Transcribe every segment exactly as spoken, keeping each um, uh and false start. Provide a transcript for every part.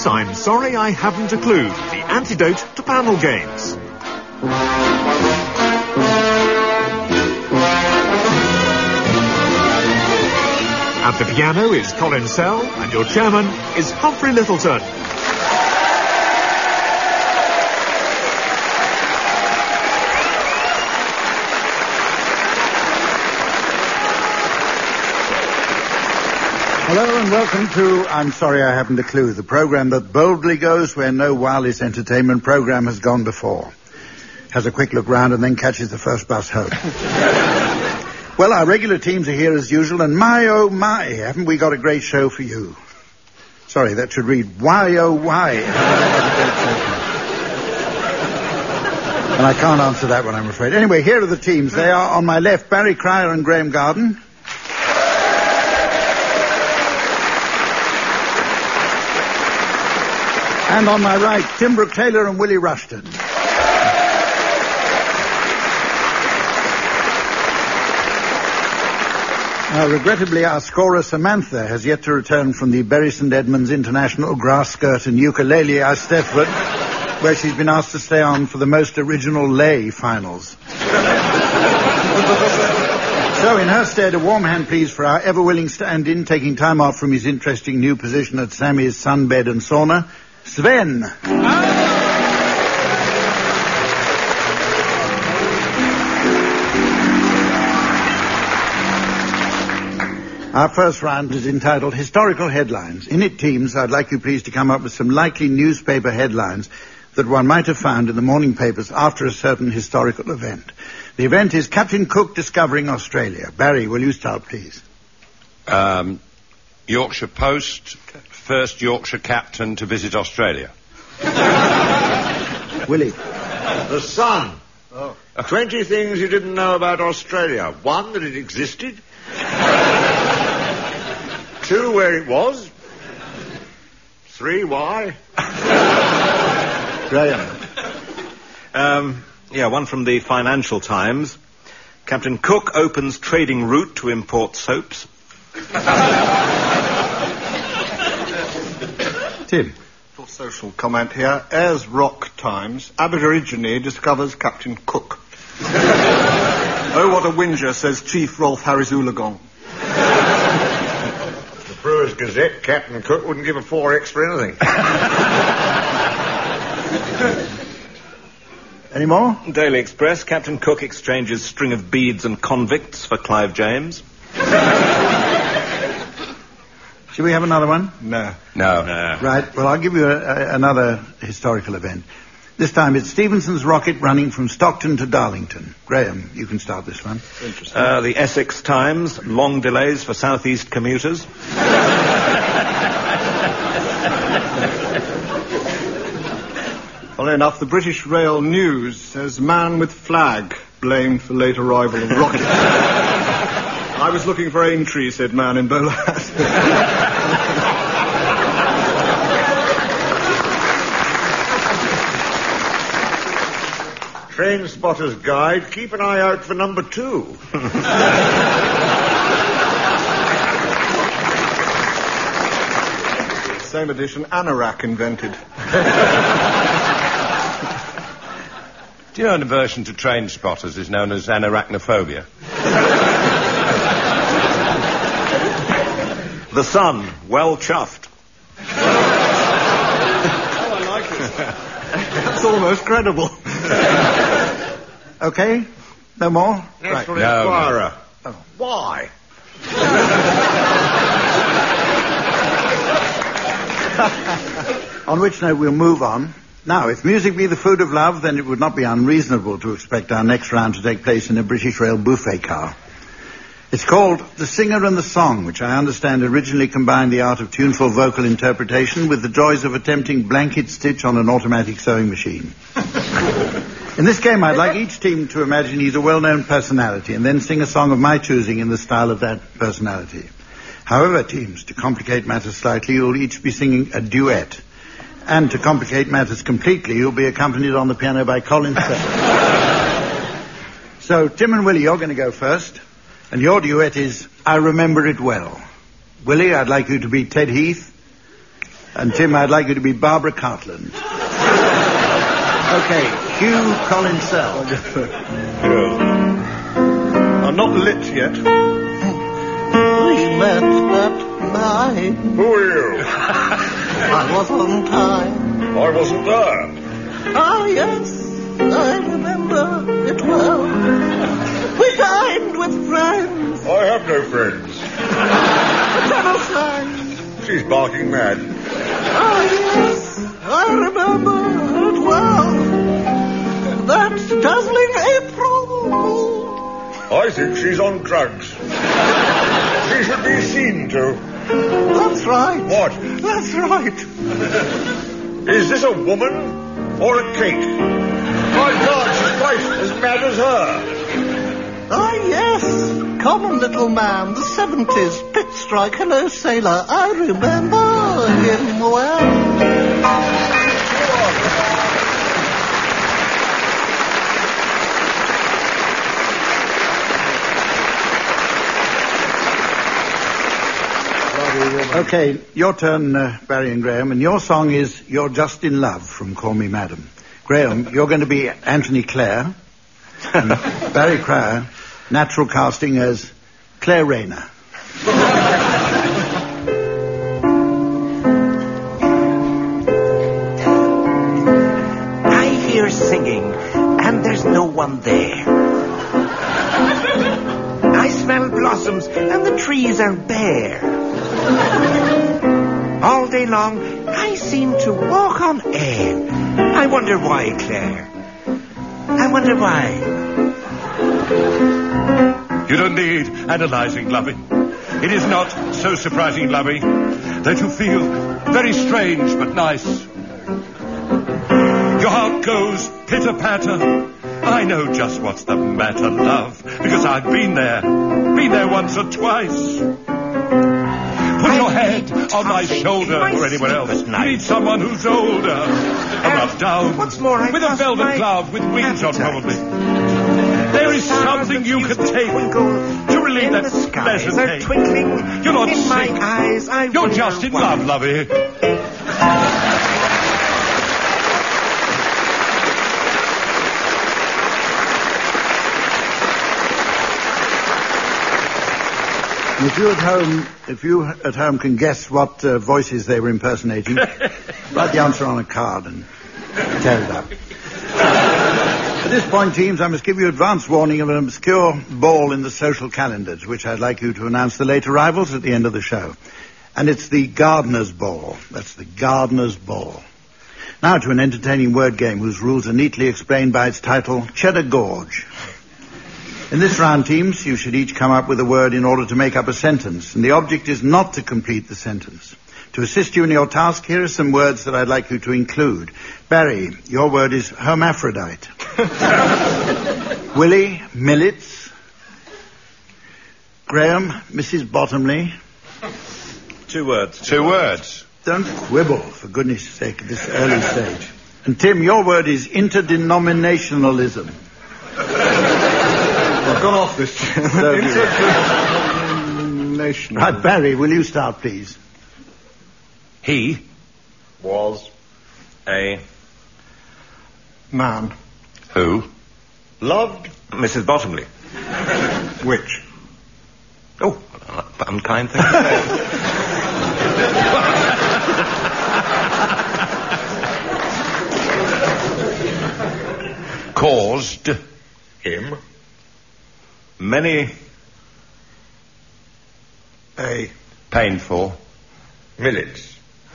It's I'm Sorry I Haven't a Clue, the antidote to panel games. At the piano is Colin Sell, and your chairman is Humphrey Littleton. Hello and welcome to I'm Sorry I Haven't a Clue, the programme that boldly goes where no wireless entertainment programme has gone before. Has a quick look round and then catches the first bus home. Well, our regular teams are here as usual, and my oh my, haven't we got a great show for you? Sorry, that should read why oh why. And I can't answer that one, I'm afraid. Anyway, here are the teams. They are on my left, Barry Cryer and Graham Garden. And on my right, Tim Brooke-Taylor and Willie Rushton. Now, regrettably, our scorer Samantha has yet to return from the Bury St Edmunds International Grass Skirt and Ukulele Eisteddfod, where she's been asked to stay on for the most original lay finals. So, in her stead, a warm hand, please, for our ever-willing stand-in, taking time off from his interesting new position at Sammy's Sunbed and Sauna, Sven. Our first round is entitled Historical Headlines. In it, teams, I'd like you please to come up with some likely newspaper headlines that one might have found in the morning papers after a certain historical event. The event is Captain Cook discovering Australia. Barry, will you start, please? Um, Yorkshire Post, first Yorkshire captain to visit Australia. Willie. The Sun. Oh. Twenty things you didn't know about Australia. One, that it existed. Two, where it was. Three, why. Graham. Um, yeah, one from the Financial Times. Captain Cook opens trading route to import soaps. Tim. For social comment here, Ayers Rock Times, Aborigine discovers Captain Cook. Oh, what a whinger, says Chief Rolf Harris-Oolagong. The Brewers Gazette, Captain Cook wouldn't give a four X for anything. Any more? Daily Express, Captain Cook exchanges string of beads and convicts for Clive James. Should we have another one? No. No. No. Right, well, I'll give you a, a, another historical event. This time it's Stephenson's rocket running from Stockton to Darlington. Graham, you can start this one. Interesting. Uh, the Essex Times, long delays for southeast commuters. Funnily enough, the British Rail News says man with flag blamed for late arrival of rocket. I was looking for Aintree, said man in bowler hat. Train Spotter's Guide, keep an eye out for number two. Same edition, Anorak invented. Do you know an aversion to train spotters is known as anarachnophobia? The Sun, well chuffed. Oh, I like it. That's almost credible. Okay, no more? National Right. No, Enquirer. no. Oh. Why? On which note we'll move on. Now, if music be the food of love, then it would not be unreasonable to expect our next round to take place in a British Rail buffet car. It's called The Singer and the Song, which I understand originally combined the art of tuneful vocal interpretation with the joys of attempting blanket stitch on an automatic sewing machine. In this game, I'd like each team to imagine he's a well-known personality and then sing a song of my choosing in the style of that personality. However, teams, to complicate matters slightly, you'll each be singing a duet. And to complicate matters completely, you'll be accompanied on the piano by Colin Sell. So, Tim and Willie, you're going to go first. And your duet is I Remember It Well. Willie, I'd like you to be Ted Heath. And Tim, I'd like you to be Barbara Cartland. Okay, Hugh Colin Sell. I'm not lit yet. We met that night. Who are you? I was on time. I wasn't there. Ah, yes, I remember it well. We dined with friends. I have no friends. The devil's line. She's barking mad. Ah, yes, I remember it well. That dazzling April moon. I think she's on drugs. She should be seen to. That's right. What? That's right. Is this a woman or a cake? My God, she's twice as mad as her. Ah, yes. Common little man, the seventies, pit strike, hello sailor. I remember him well. Okay, your turn, uh, Barry and Graham, and your song is You're Just in Love from Call Me Madam. Graham, you're going to be Anthony Clare, and Barry Cryer, natural casting as Claire Rayner. I hear singing, and there's no one there. I smell blossoms, and the trees are bare. All day long, I seem to walk on air. I wonder why, Claire. I wonder why. You don't need analyzing, lovey. It is not so surprising, lovey, that you feel very strange but nice. Your heart goes pitter-patter. I know just what's the matter, love, because I've been there, been there once or twice. Put your head on my shoulder or anyone else. You need someone who's older. And rubbed down. What's more, I with a velvet glove with wings on, probably. There is something you can take to relieve that pleasant pain. Twinkling You're not in my sick. eyes. I You're just in love, lovey. If you at home, if you at home can guess what uh, voices they were impersonating, write the answer on a card and tear it up. At this point, teams, I must give you advance warning of an obscure ball in the social calendars, which I'd like you to announce the late arrivals at the end of the show. And it's the Gardener's Ball. That's the Gardener's Ball. Now to an entertaining word game whose rules are neatly explained by its title, Cheddar Gorge. In this round, teams, you should each come up with a word in order to make up a sentence, and the object is not to complete the sentence. To assist you in your task, here are some words that I'd like you to include. Barry, your word is hermaphrodite. Willie, millets. Graham, Missus Bottomley. Two words. Two words. Don't quibble, for goodness sake, at this early stage. And Tim, your word is interdenominationalism. I've gone off this. Interdenominational. Right, Barry, will you start, please? He Was. A. Man. who Loved. Missus Bottomley. Which? Oh, unkind thing to say. caused Him. Many A. painful Millets.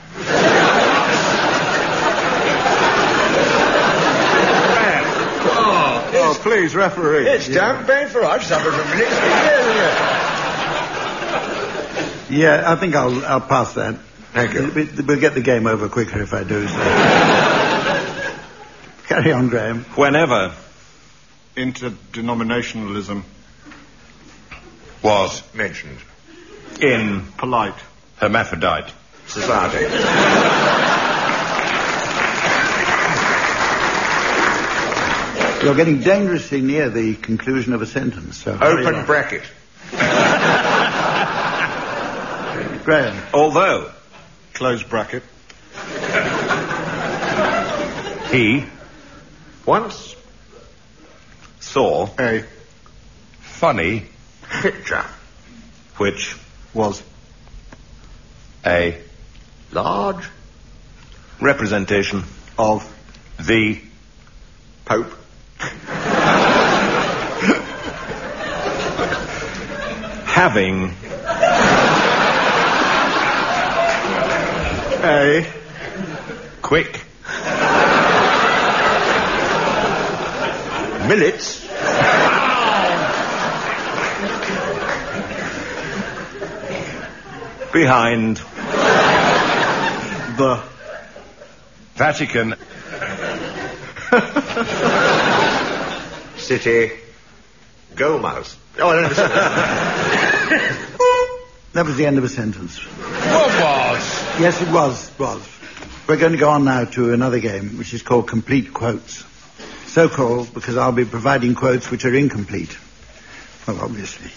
Oh, please, referee. It's damn painful. I've suffered from millets for years. Yeah, I think I'll I'll pass that. Thank you. We- We'll get the game over quicker if I do so. Carry on, Graham. whenever Interdenominationalism. was Mentioned. in Polite. hermaphrodite. Society. You're getting dangerously near the conclusion of a sentence. So hurry Open on. bracket. Graham. although Close bracket. He once saw A funny picture which was a large representation of the Pope having a quick millets behind the Vatican city gold mouse. Oh, I don't understand. That was the end of a sentence. what was? Yes, it was, was. We're going to go on now to another game, which is called Complete Quotes. So called because I'll be providing quotes which are incomplete. Well, obviously.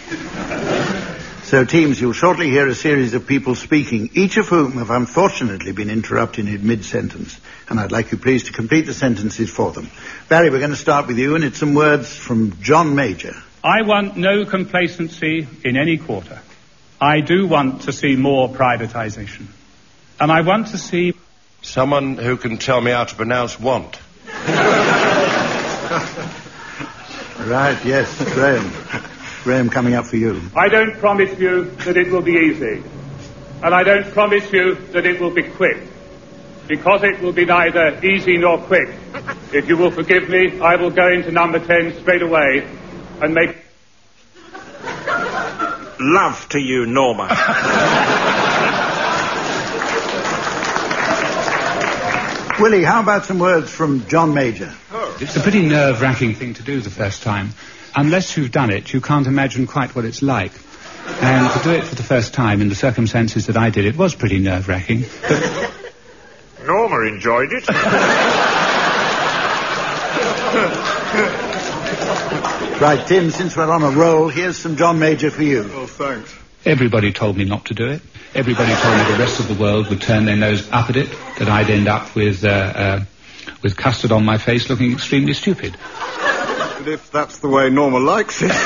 So, teams, you'll shortly hear a series of people speaking, each of whom have unfortunately been interrupted in mid-sentence. And I'd like you please to complete the sentences for them. Barry, we're going to start with you, and it's some words from John Major. I want no complacency in any quarter. I do want to see more privatization. And I want to see... Someone who can tell me how to pronounce want. Right, yes, Graham. Graham, coming up for you. I don't promise you that it will be easy. And I don't promise you that it will be quick. Because it will be neither easy nor quick. If you will forgive me, I will go into number ten straight away and make... love to you, Norma. Willie, how about some words from John Major? It's a pretty nerve-wracking thing to do the first time. Unless you've done it, you can't imagine quite what it's like. And to do it for the first time in the circumstances that I did, it was pretty nerve-wracking. But... Norma enjoyed it. Right, Tim, since we're on a roll, here's some John Major for you. Oh, thanks. Everybody told me not to do it. Everybody told me the rest of the world would turn their nose up at it, that I'd end up with, uh, uh, with custard on my face looking extremely stupid. But if that's the way Norma likes it...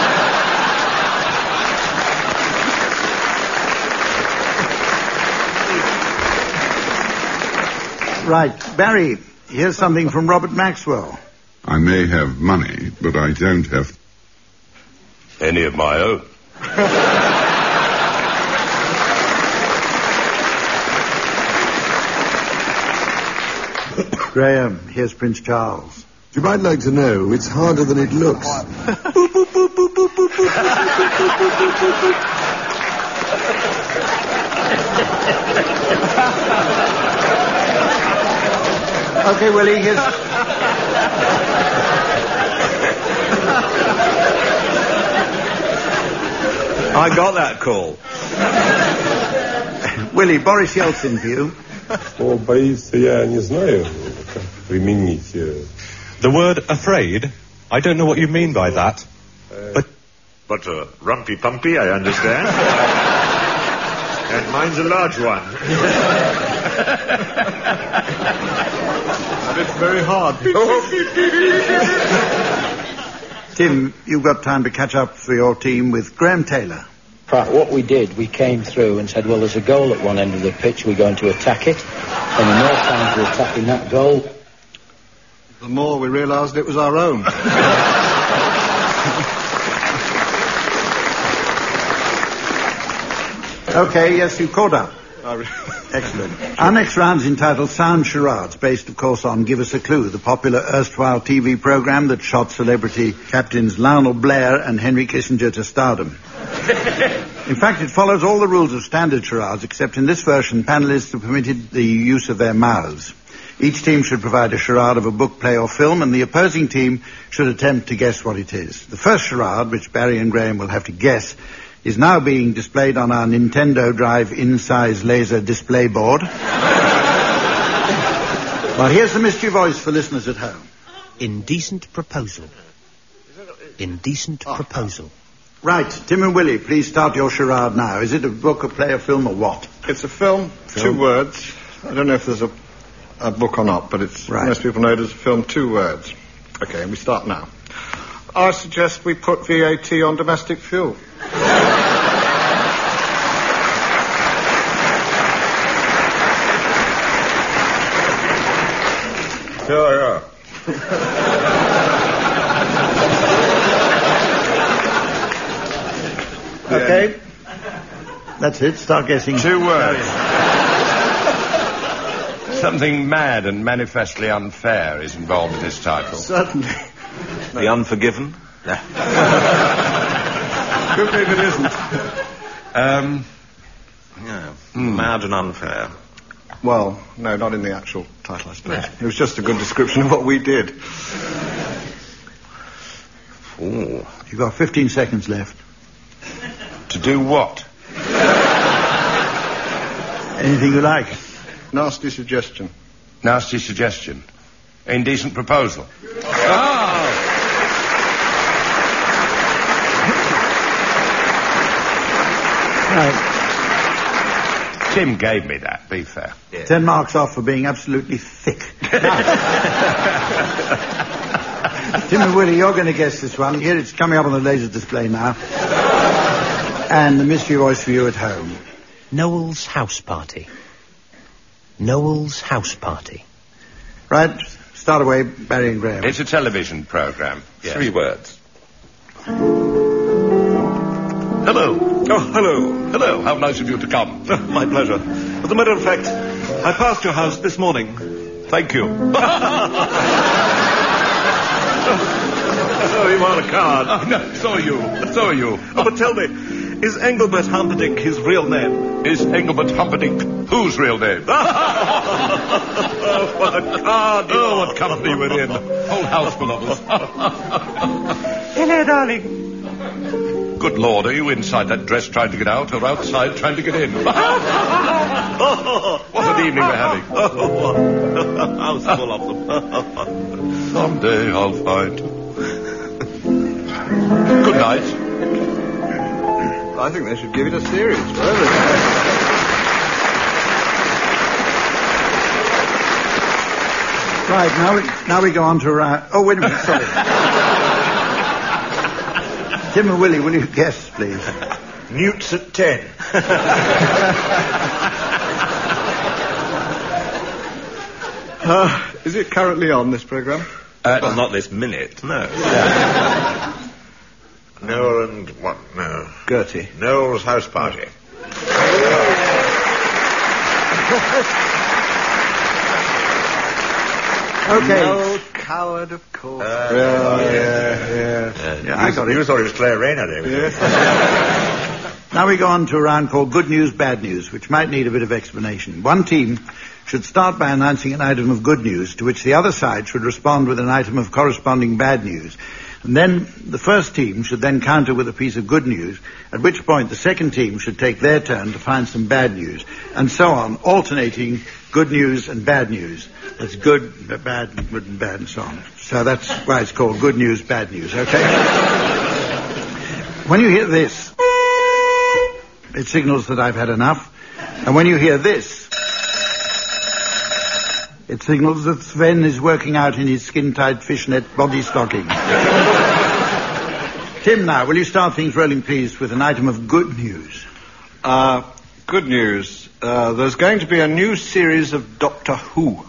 Right, Barry, here's something from Robert Maxwell. I may have money, but I don't have... Any of my own. Graham, here's Prince Charles. You might like to know, it's harder than it looks. Okay, Willie, here's... I got that call. Willie, Boris Yeltsin for you. Слово «боится» я не знаю, как применить. The word afraid? I don't know what you mean by that. But, but uh, rumpy-pumpy, I understand. And mine's a large one. And it's very hard. Tim, you've got time to catch up for your team with Graham Taylor. What we did, we came through and said, well, there's a goal at one end of the pitch, we're going to attack it. And the more times we're attacking that goal, the more we realised it was our own. Okay, yes, you've caught up. Excellent. Our next round's entitled Sound Charades, based, of course, on Give Us a Clue, the popular erstwhile T V programme that shot celebrity captains Lionel Blair and Henry Kissinger to stardom. In fact, it follows all the rules of standard charades, except in this version, panellists are permitted the use of their mouths. Each team should provide a charade of a book, play, or film, and the opposing team should attempt to guess what it is. The first charade, which Barry and Graham will have to guess, is now being displayed on our Nintendo Drive in-size laser display board. Well, here's the mystery voice for listeners at home. Indecent proposal. Indecent proposal. Right, Tim and Willie, please start your charade now. Is it a book, a play, a film, or what? It's a film, Film. two words, I don't know if there's a, a book or not, but it's Right. most people know it as a film, two words. Okay, we start now. I suggest we put V A T on domestic fuel. Yeah, yeah. Okay. That's it. Start guessing. Two words. Something mad and manifestly unfair is involved in this title. Certainly. The Unforgiven? Could be if it isn't. Um, Yeah. Mad and unfair. Well, no, not in the actual title, I suppose. It was just a good description of what we did. Ooh. You've got fifteen seconds left. To do what? Anything you like. Nasty suggestion. Nasty suggestion. Indecent proposal. Right. Tim gave me that, be fair. Yeah. Ten marks off for being absolutely thick. Now, Tim and Willie, you're going to guess this one. Here, it's coming up on the laser display now. And the mystery voice for you at home. Noel's house party. Noel's house party. Right, start away, Barry and Graham. It's a television programme. Yes. Three words. Hello. Oh, hello. Hello. How nice of you to come. Oh, my pleasure. As a matter of fact, I passed your house this morning. Thank you. Oh, you are a card. Oh, no, so are you. So are you. Oh, but tell me, is Engelbert Humperdinck his real name? Is Engelbert Humperdinck whose real name? Oh, what a card. Oh, what company we're in. Whole house full of us. Hello, darling. Good Lord, are you inside that dress trying to get out or outside trying to get in? What an evening we're having. House full of them. Someday I'll find. Good night. I think they should give it a series, whatever. Right, now we, now we go on to... Uh, oh, wait a minute, sorry. Tim and Willie, will you guess, please? Newts at ten. uh, is it currently on, this programme? Uh, well, not this minute, no. Noel and what? No. Gertie. Noel's house party. Okay. No coward, of course. Uh, yeah, yeah, yeah, yeah. Yeah, I got it. You thought it was Claire Rayner, David. Yes. Now we go on to a round called Good News, Bad News, which might need a bit of explanation. One team should start by announcing an item of good news, to which the other side should respond with an item of corresponding bad news. And then the first team should then counter with a piece of good news, at which point the second team should take their turn to find some bad news, and so on, alternating good news and bad news. That's good, bad, good and bad, and so on. So that's why it's called Good News, Bad News, okay? When you hear this, it signals that I've had enough. And when you hear this, it signals that Sven is working out in his skin-tight fishnet body stocking. Tim, now, will you start things rolling, please, with an item of good news? Uh, good news. Uh, there's going to be a new series of Doctor Who.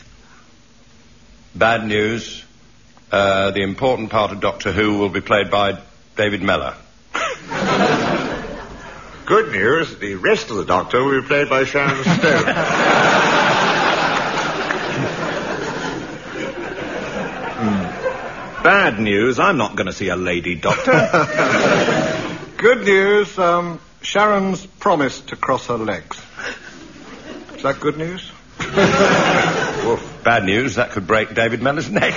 Bad news. Uh, the important part of Doctor Who will be played by David Mellor. Good news, the rest of the Doctor will be played by Sharon Stone. Bad news, I'm not going to see a lady doctor. Good news, um, Sharon's promised to cross her legs. Is that good news? Well, bad news, that could break David Mellor's neck.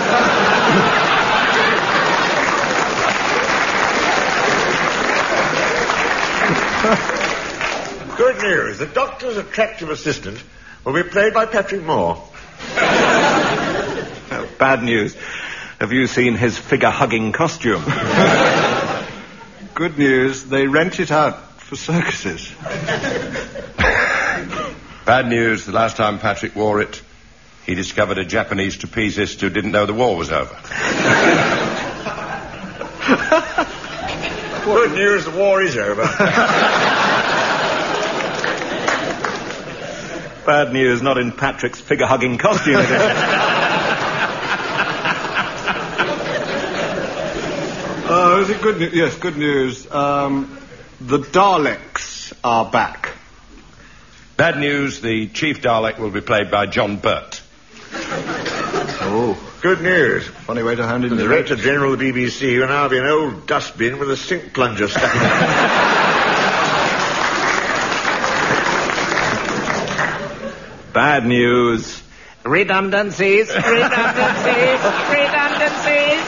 Good news, the Doctor's attractive assistant will be played by Patrick Moore. Oh, bad news. Have you seen his figure-hugging costume? Good news, they rent it out for circuses. Bad news, the last time Patrick wore it, he discovered a Japanese trapezist who didn't know the war was over. Good news, the war is over. Bad news, not in Patrick's figure-hugging costume, is it? Oh, is it good news? Yes, good news. Um, the Daleks are back. Bad news, the chief Dalek will be played by John Burt. Oh. Good news. Funny way to hand in The the Director General of the B B C will now be an old dustbin with a sink plunger stuck in it. Bad news. Redundancies, redundancies, redundancies.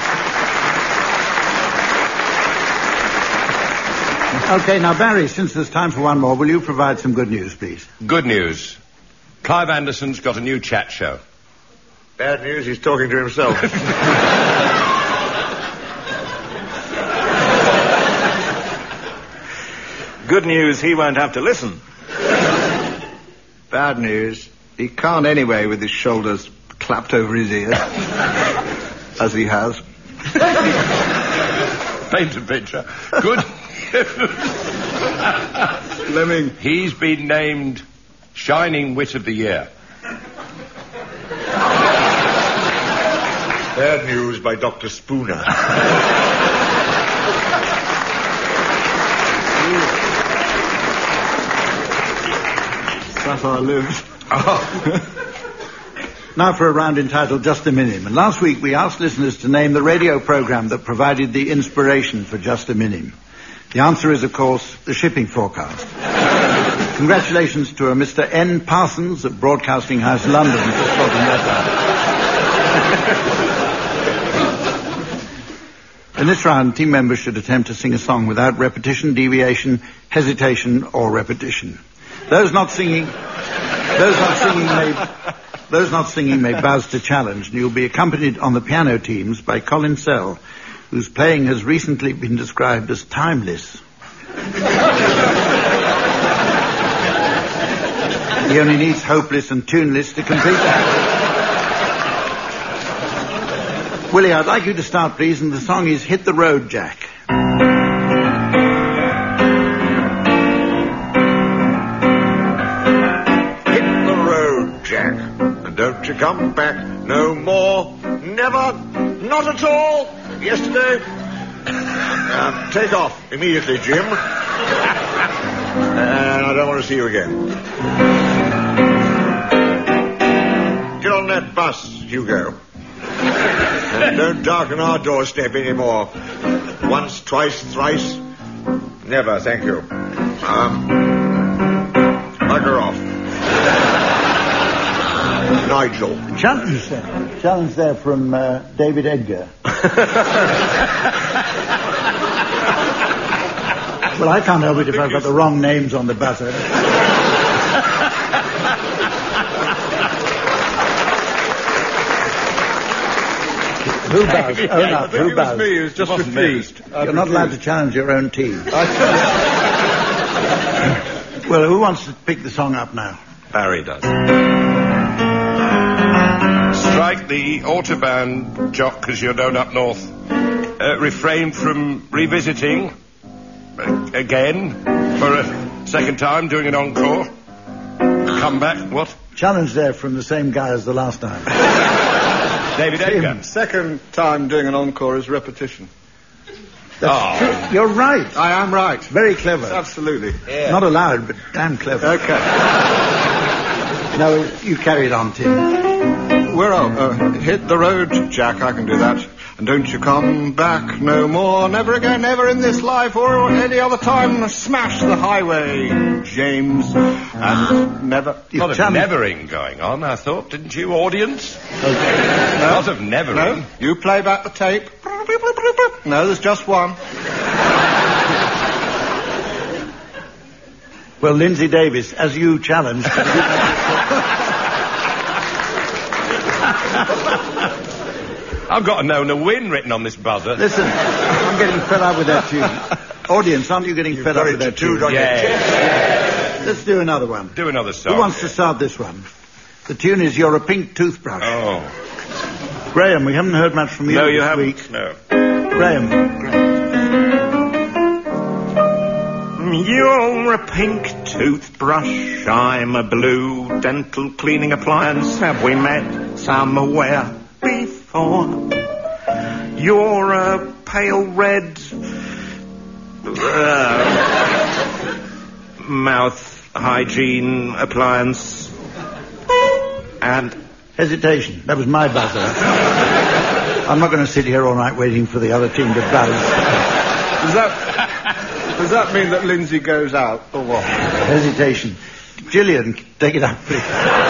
Okay, now, Barry, since there's time for one more, will you provide some good news, please? Good news. Clive Anderson's got a new chat show. Bad news, he's talking to himself. Good news, he won't have to listen. Bad news, he can't anyway with his shoulders clapped over his ears. As he has. Paint a picture. Good news. Fleming. He's been named Shining Wit of the Year. Bad news by Doctor Spooner. Sapphire lives. Now for a round entitled Just a Minim. And last week we asked listeners to name the radio program that provided the inspiration for Just a Minim. The answer is, of course, the shipping forecast. Congratulations to a Mister N. Parsons at Broadcasting House, London, for spotting that out. In this round, team members should attempt to sing a song without repetition, deviation, hesitation, or repetition. Those not singing, those not singing may, those not singing may buzz to challenge, and you'll be accompanied on the piano teams by Colin Sell, whose playing has recently been described as timeless. He only needs hopeless and tuneless to complete that. Willie, I'd like you to start, please, and the song is Hit the Road, Jack. Hit the road, Jack, and don't you come back no more. Never, not at all. Yesterday. Uh, take off immediately, Jim. And I don't want to see you again. Get on that bus, Hugo. And don't darken our doorstep anymore. Once, twice, thrice. Never, thank you. Um, bugger off. Nigel. Challenge there. Challenge there from uh, David Edgar. Well, I can't help it if I've got the wrong names on the buzzer. Who buzzed? Oh, no, who It was buzzed? me, he was just refused. You're not allowed to challenge your own team. Well, who wants to pick the song up now? Barry does. Strike the Autobahn, Jock, because you're known up north. Uh, refrain from revisiting uh, again for a second time, doing an encore. Come back, what? Challenge there from the same guy as the last time. David Edgar. Second time doing an encore is repetition. That's Oh. true. You're right. I am right. Very clever. Absolutely. Not allowed, but damn clever. Okay. No, you carry it on, Tim. We're out. Uh, hit the road, Jack. I can do that. And don't you come back no more. Never again, never in this life or any other time. Smash the highway, James. And never... A lot of nevering going on, I thought, didn't you, audience? Okay. A lot of nevering. No, you play back the tape. No, there's just one. Well, Lindsay Davis, as you challenged... I've got a known a win written on this buzzer. Listen, I'm getting fed up with that tune. Audience, aren't you getting fed up with that tune? Yeah. Let's do another one. Do another song. Who wants to start this one? The tune is You're a Pink Toothbrush. Oh. Graham, we haven't heard much from you No, this you haven't. week. No. Graham. You're a pink toothbrush, I'm a blue dental cleaning appliance. Have we met somewhere before? You're a pale red uh, mouth hygiene appliance. And hesitation. That was my buzzer. I'm not going to sit here all night waiting for the other team to buzz. Does that... Does that mean that Lindsay goes out, or what? Hesitation. Gillian, take it up, please.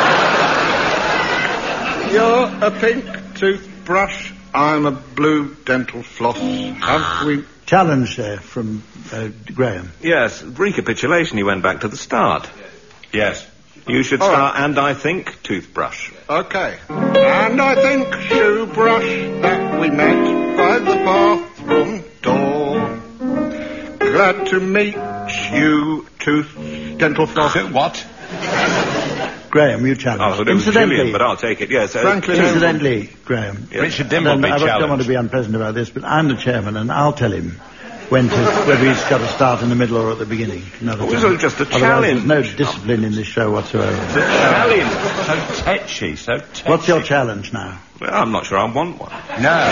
You're a pink toothbrush. I'm a blue dental floss. Have we... Challenge there from uh, Graham. yes, recapitulation, he went back to the start. Yes. You should All start, right. and I think toothbrush. Okay. And I think shoe brush that we met by the bathroom door. Glad to meet you, tooth dental floss. What? Graham, you challenge. I thought it was Gillian, but I'll take it, yes. Uh, Frankly, Incidentally, Graham. Yes. Richard I Dimble don't, be I don't want to challenged. be unpleasant about this, but I'm the chairman, and I'll tell him when to, whether he's got to start in the middle or at the beginning. Another It was time. just a Otherwise, challenge. There's no discipline in this show whatsoever. Challenge. So tetchy, so tetchy. What's your challenge now? Well, I'm not sure I want one. No.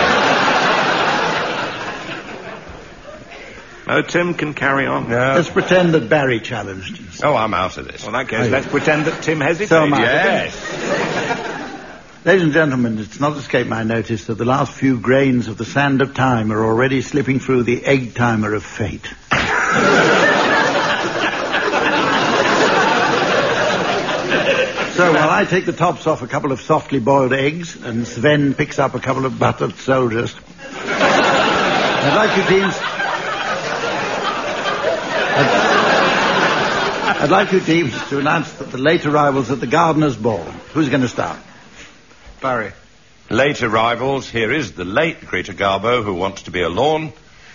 No, Tim can carry on. No. Let's pretend that Barry challenged us. Oh, I'm out of this. Well, in that case, Oh, yeah. let's pretend that Tim hesitated. So am I. Yes. Ladies and gentlemen, it's not escaped my notice that the last few grains of the sand of time are already slipping through the egg timer of fate. So while I take the tops off a couple of softly boiled eggs and Sven picks up a couple of buttered soldiers, I'd like you teams... I'd, I'd like you teams to announce that the late arrivals at the Gardener's Ball. Who's going to start? Barry. Late arrivals, here is the late Greta Garbo who wants to be a lawn.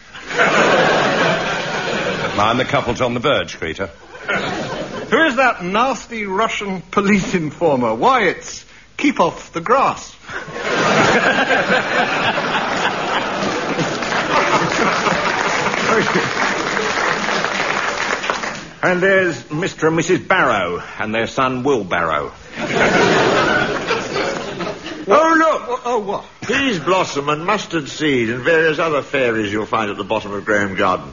Mind the couple's on the verge, Greta. Who is that nasty Russian police informer? Why, it's keep off the grass. And there's Mister and Missus Barrow and their son Will Barrow. Oh, look! Oh, what? Peas blossom and mustard seed and various other fairies you'll find at the bottom of Graham Garden.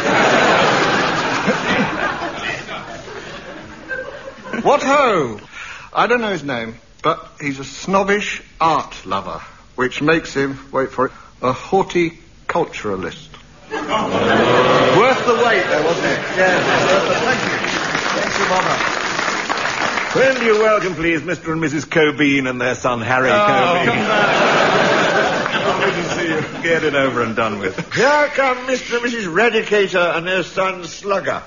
What ho! I don't know his name, but he's a snobbish art lover, which makes him, wait for it, a horticulturalist. Worth the wait, though, wasn't it? Yes. Thank you. Thank you, Mama. Will you welcome, please, Mister and Missus Cobean and their son Harry Cobean. Lovely to see you. Get it over and done with. Here come Mister and Missus Radicator and their son Slugger.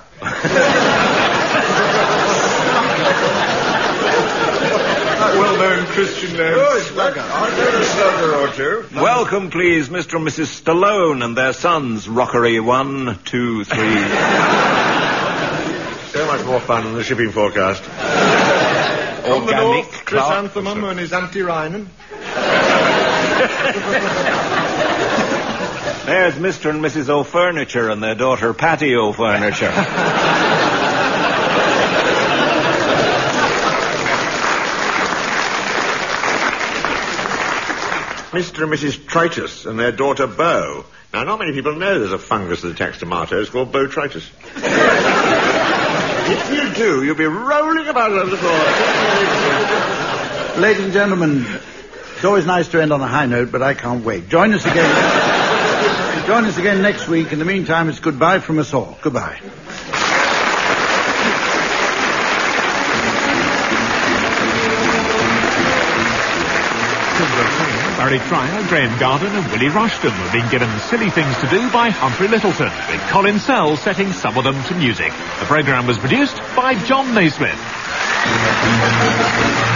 That well-known Christian name. Oh, Slugger. I know a Slugger or two. Welcome, please, Mister and Missus Stallone and their sons, Rockery one, two, three. So much more fun than the shipping forecast. On the Organic north, Clark. Chrysanthemum and his anti-Rhinan. There's Mister and Missus O'Furniture and their daughter Patty O'Furniture. Mister and Missus Tritus and their daughter Bo. Now, not many people know there's a fungus that attacks tomatoes called Botrytis. If you do, you'll be rolling about over the floor. Ladies and gentlemen, it's always nice to end on a high note, but I can't wait. Join us again. Join us again next week. In the meantime, it's goodbye from us all. Goodbye. Barry Fryer, Graham Garden and Willie Rushton have been given silly things to do by Humphrey Littleton, with Colin Sell setting some of them to music. The programme was produced by John Naismith.